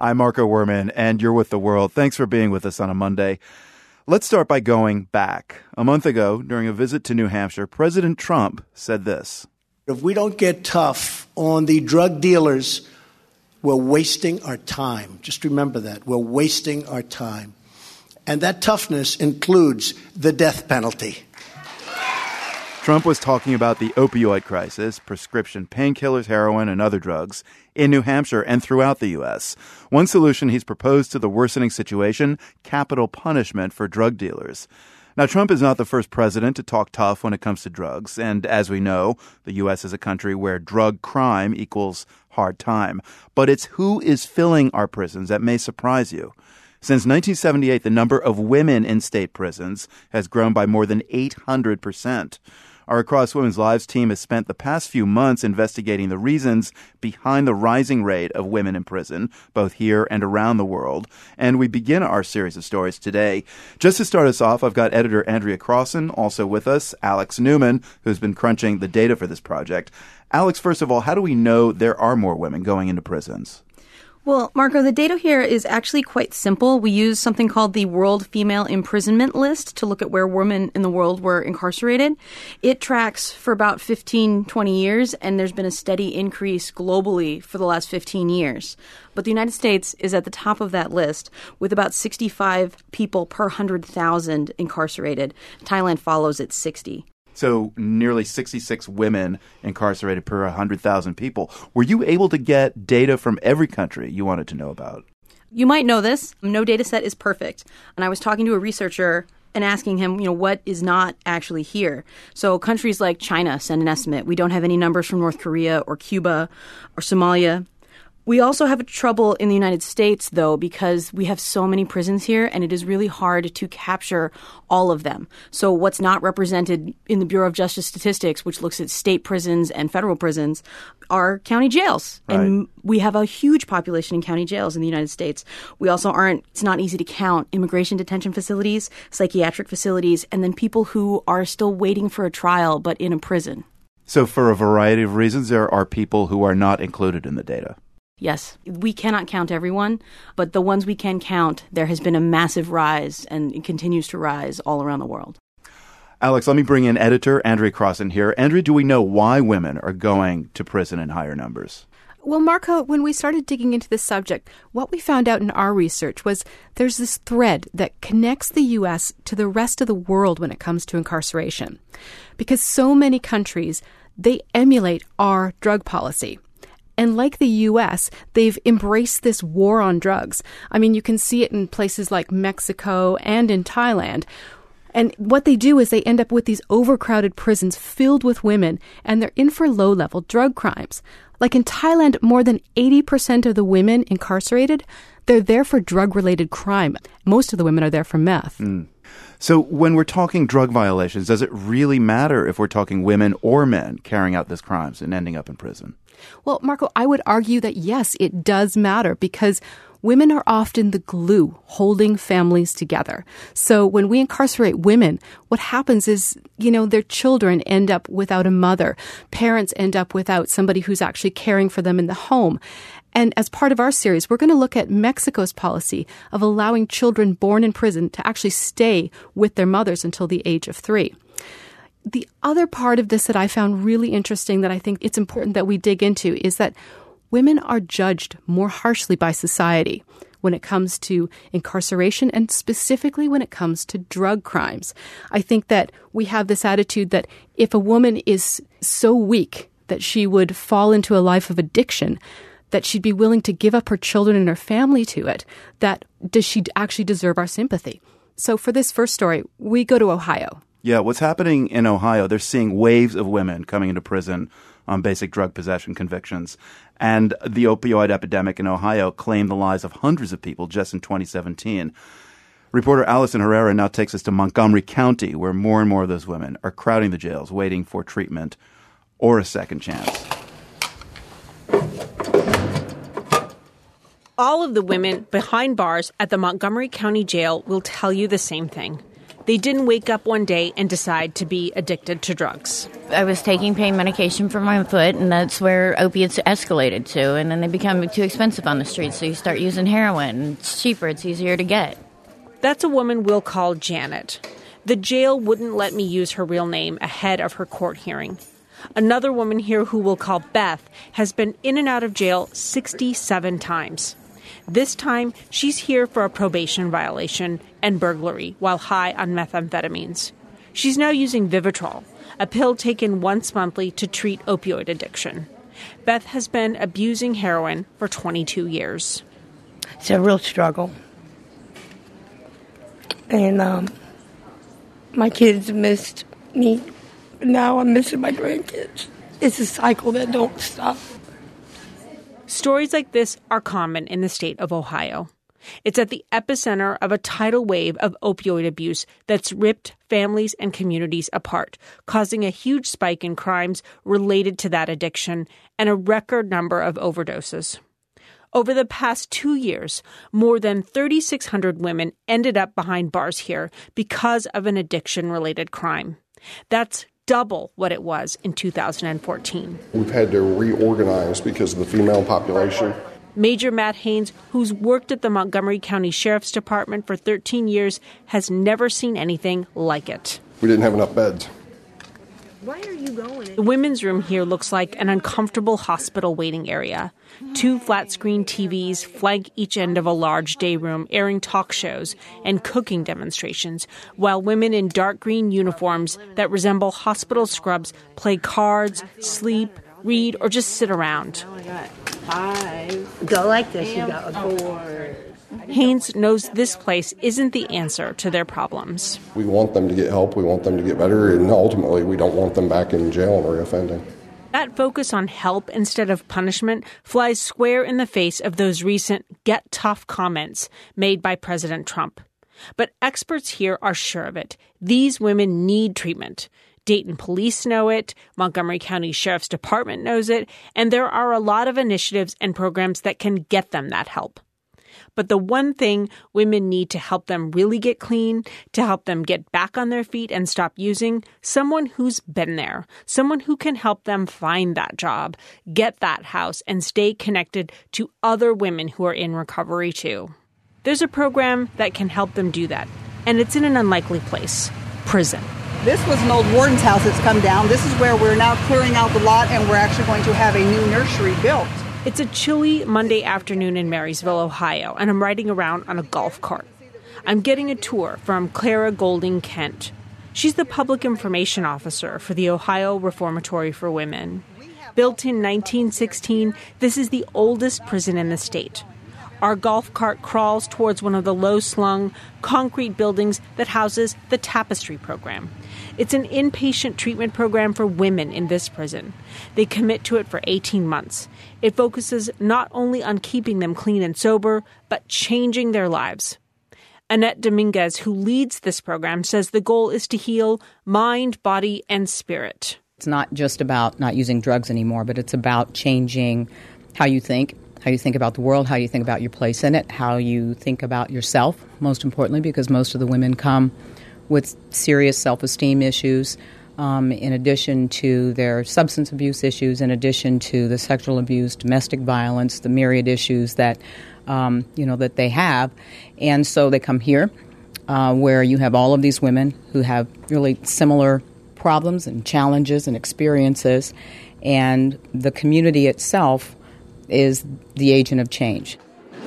I'm Marco Werman, and you're with The World. Thanks for being with us on a Monday. Let's start by going back. A month ago, during a visit to New Hampshire, President Trump said this. If we don't get tough on the drug dealers, we're wasting our time. Just remember that. We're wasting our time. And that toughness includes the death penalty. Trump was talking about the opioid crisis, prescription painkillers, heroin, and other drugs in New Hampshire and throughout the U.S. One solution he's proposed to the worsening situation, capital punishment for drug dealers. Now, Trump is not the first president to talk tough when it comes to drugs. And as we know, the U.S. is a country where drug crime equals hard time. But it's who is filling our prisons that may surprise you. Since 1978, the number of women in state prisons has grown by more than 800%. Our Across Women's Lives team has spent the past few months investigating the reasons behind the rising rate of women in prison, both here and around the world. And we begin our series of stories today. Just to start us off, I've got editor Andrea Crossan, also with us, Alex Newman, who's been crunching the data for this project. Alex, first of all, how do we know there are more women going into prisons? Well, Marco, the data here is actually quite simple. We use something called the World Female Imprisonment List to look at where women in the world were incarcerated. It tracks for about 15, 20 years, and there's been a steady increase globally for the last 15 years. But the United States is at the top of that list with about 65 people per 100,000 incarcerated. Thailand follows at 60. So nearly 66 women incarcerated per 100,000 people. Were you able to get data from every country you wanted to know about? You might know this. No data set is perfect. And I was talking to a researcher and asking him, what is not actually here. So countries like China send an estimate. We don't have any numbers from North Korea or Cuba or Somalia. We also have trouble in the United States, though, because we have so many prisons here, and it is really hard to capture all of them. So what's not represented in the Bureau of Justice Statistics, which looks at state prisons and federal prisons, are county jails. Right. And we have a huge population in county jails in the United States. We also it's not easy to count immigration detention facilities, psychiatric facilities, and then people who are still waiting for a trial but in a prison. So for a variety of reasons, there are people who are not included in the data. Yes, we cannot count everyone, but the ones we can count, there has been a massive rise, and it continues to rise all around the world. Alex, let me bring in editor Andrea Crossan here. Andrea, do we know why women are going to prison in higher numbers? Well, Marco, when we started digging into this subject, what we found out in our research was there's this thread that connects the U.S. to the rest of the world when it comes to incarceration. Because so many countries, they emulate our drug policy. And like the U.S., they've embraced this war on drugs. I mean, you can see it in places like Mexico and in Thailand. And what they do is they end up with these overcrowded prisons filled with women, and they're in for low-level drug crimes. Like in Thailand, more than 80% of the women incarcerated, they're there for drug-related crime. Most of the women are there for meth. So when we're talking drug violations, does it really matter if we're talking women or men carrying out these crimes and ending up in prison? Well, Marco, I would argue that yes, it does matter because women are often the glue holding families together. So when we incarcerate women, what happens is, their children end up without a mother. Parents end up without somebody who's actually caring for them in the home. And as part of our series, we're going to look at Mexico's policy of allowing children born in prison to actually stay with their mothers until the age of 3. The other part of this that I found really interesting that I think it's important that we dig into is that women are judged more harshly by society when it comes to incarceration and specifically when it comes to drug crimes. I think that we have this attitude that if a woman is so weak that she would fall into a life of addiction, that she'd be willing to give up her children and her family to it, that does she actually deserve our sympathy? So for this first story, we go to Ohio. Yeah, what's happening in Ohio, they're seeing waves of women coming into prison on basic drug possession convictions. And the opioid epidemic in Ohio claimed the lives of hundreds of people just in 2017. Reporter Allison Herrera now takes us to Montgomery County, where more and more of those women are crowding the jails, waiting for treatment or a second chance. All of the women behind bars at the Montgomery County Jail will tell you the same thing. They didn't wake up one day and decide to be addicted to drugs. I was taking pain medication for my foot, and that's where opiates escalated to. And then they become too expensive on the streets, so you start using heroin. It's cheaper, it's easier to get. That's a woman we'll call Janet. The jail wouldn't let me use her real name ahead of her court hearing. Another woman here who we'll call Beth has been in and out of jail 67 times. This time, she's here for a probation violation and burglary while high on methamphetamines. She's now using Vivitrol, a pill taken once monthly to treat opioid addiction. Beth has been abusing heroin for 22 years. It's a real struggle. And my kids missed me. Now I'm missing my grandkids. It's a cycle that don't stop. Stories like this are common in the state of Ohio. It's at the epicenter of a tidal wave of opioid abuse that's ripped families and communities apart, causing a huge spike in crimes related to that addiction and a record number of overdoses. Over the past 2 years, more than 3,600 women ended up behind bars here because of an addiction-related crime. That's double what it was in 2014. We've had to reorganize because of the female population. Major Matt Haynes, who's worked at the Montgomery County Sheriff's Department for 13 years, has never seen anything like it. We didn't have enough beds. Why are you going? The women's room here looks like an uncomfortable hospital waiting area. 2 flat-screen TVs flank each end of a large day room, airing talk shows and cooking demonstrations, while women in dark green uniforms that resemble hospital scrubs play cards, sleep, read, or just sit around. Oh, I got 5. Go like this, you got 4. Haynes knows this place isn't the answer to their problems. We want them to get help, we want them to get better, and ultimately we don't want them back in jail or offending. That focus on help instead of punishment flies square in the face of those recent get tough comments made by President Trump. But experts here are sure of it. These women need treatment. Dayton police know it, Montgomery County Sheriff's Department knows it, and there are a lot of initiatives and programs that can get them that help. But the one thing women need to help them really get clean, to help them get back on their feet and stop using, someone who's been there, someone who can help them find that job, get that house, and stay connected to other women who are in recovery too. There's a program that can help them do that, and it's in an unlikely place, prison. This was an old warden's house that's come down. This is where we're now clearing out the lot, and we're actually going to have a new nursery built. It's a chilly Monday afternoon in Marysville, Ohio, and I'm riding around on a golf cart. I'm getting a tour from Clara Golding Kent. She's the public information officer for the Ohio Reformatory for Women. Built in 1916, this is the oldest prison in the state. Our golf cart crawls towards one of the low-slung concrete buildings that houses the Tapestry program. It's an inpatient treatment program for women in this prison. They commit to it for 18 months. It focuses not only on keeping them clean and sober, but changing their lives. Annette Dominguez, who leads this program, says the goal is to heal mind, body, and spirit. It's not just about not using drugs anymore, but it's about changing how you think about the world, how you think about your place in it, how you think about yourself, most importantly, because most of the women come with serious self-esteem issues, in addition to their substance abuse issues, in addition to the sexual abuse, domestic violence, the myriad issues that, that they have. And so they come here, where you have all of these women who have really similar problems and challenges and experiences, and the community itself is the agent of change.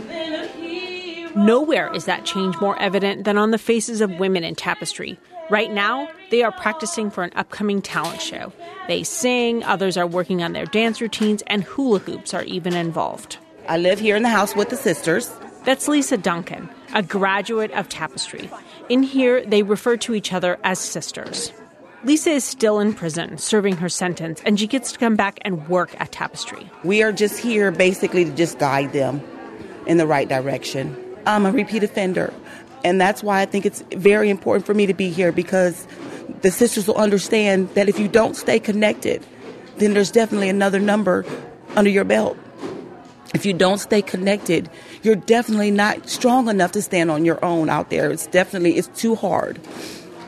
Nowhere is that change more evident than on the faces of women in Tapestry. Right now, they are practicing for an upcoming talent show. They sing, others are working on their dance routines, and hula hoops are even involved. I live here in the house with the sisters. That's Lisa Duncan, a graduate of Tapestry. In here, they refer to each other as sisters. Lisa is still in prison, serving her sentence, and she gets to come back and work at Tapestry. We are just here basically to just guide them in the right direction. I'm a repeat offender, and that's why I think it's very important for me to be here, because the sisters will understand that if you don't stay connected, then there's definitely another number under your belt. If you don't stay connected, you're definitely not strong enough to stand on your own out there. It's too hard.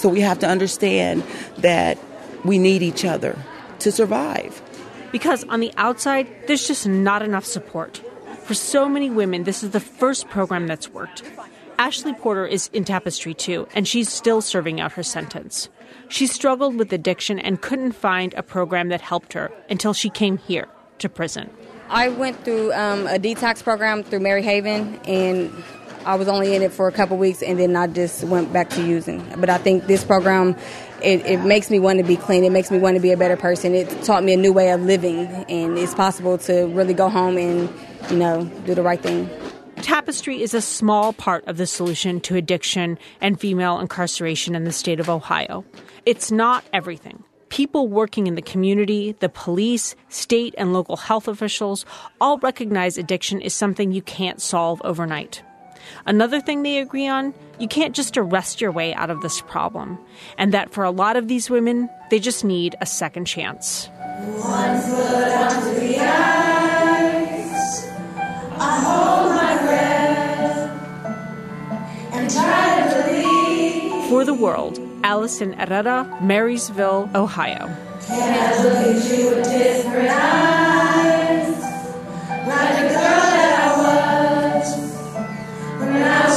So we have to understand that we need each other to survive. Because on the outside, there's just not enough support. For so many women, this is the first program that's worked. Ashley Porter is in Tapestry too, and she's still serving out her sentence. She struggled with addiction and couldn't find a program that helped her until she came here to prison. I went through a detox program through Mary Haven, and I was only in it for a couple weeks, and then I just went back to using. But I think this program, it makes me want to be clean. It makes me want to be a better person. It taught me a new way of living, and it's possible to really go home and, do the right thing. Tapestry is a small part of the solution to addiction and female incarceration in the state of Ohio. It's not everything. People working in the community, the police, state and local health officials all recognize addiction is something you can't solve overnight. Another thing they agree on, you can't just arrest your way out of this problem. And that for a lot of these women, they just need a second chance. 1 foot onto the ice, I hold my breath and try to believe. For the World, Allison Herrera, Marysville, Ohio. Can I look at you with different eyes, like the girl that I was when I was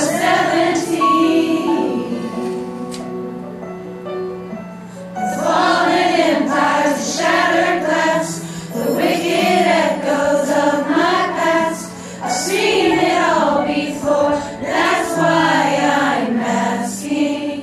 17? The fallen empires, the shattered glass, the wicked echoes of my past. I've seen it all before, that's why I'm asking.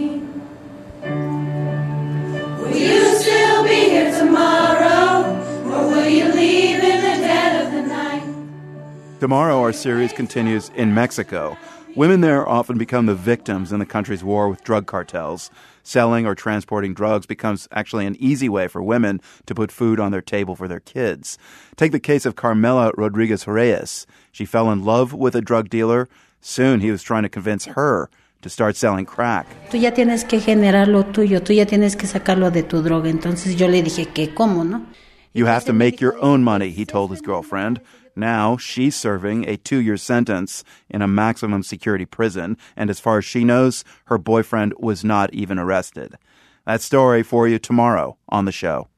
Will you still be here tomorrow, or will you leave in the dead of the night? Tomorrow, our series continues in Mexico. Women there often become the victims in the country's war with drug cartels. Selling or transporting drugs becomes actually an easy way for women to put food on their table for their kids. Take the case of Carmela Rodriguez Reyes. She fell in love with a drug dealer. Soon, he was trying to convince her to start selling crack. Tú ya tienes que generar lo tuyo, tú ya tienes que sacarlo de tu droga. Entonces yo le dije que cómo, ¿no? You have to make your own money, he told his girlfriend. Now she's serving a 2-year sentence in a maximum security prison, and as far as she knows, her boyfriend was not even arrested. That story for you tomorrow on the show.